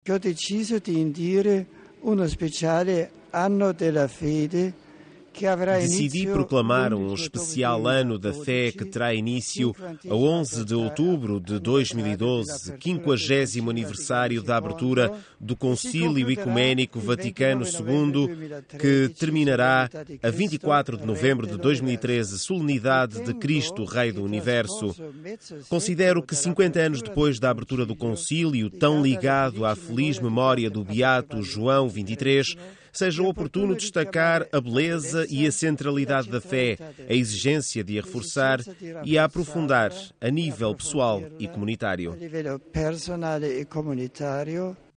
Ho deciso di indire uno speciale anno della fede que haverá Decidi início proclamar no um 11 de especial outubro de ano da fé que terá início a 11 de outubro de 2012, 50º aniversário da abertura do Concílio Ecuménico Vaticano II, que terminará a 24 de novembro de 2013, solenidade de Cristo, Rei do Universo. Considero que 50 anos depois da abertura do concílio, tão ligado à feliz memória do beato João XXIII, seja oportuno destacar a beleza e a centralidade da fé, a exigência de a reforçar e a aprofundar a nível pessoal e comunitário.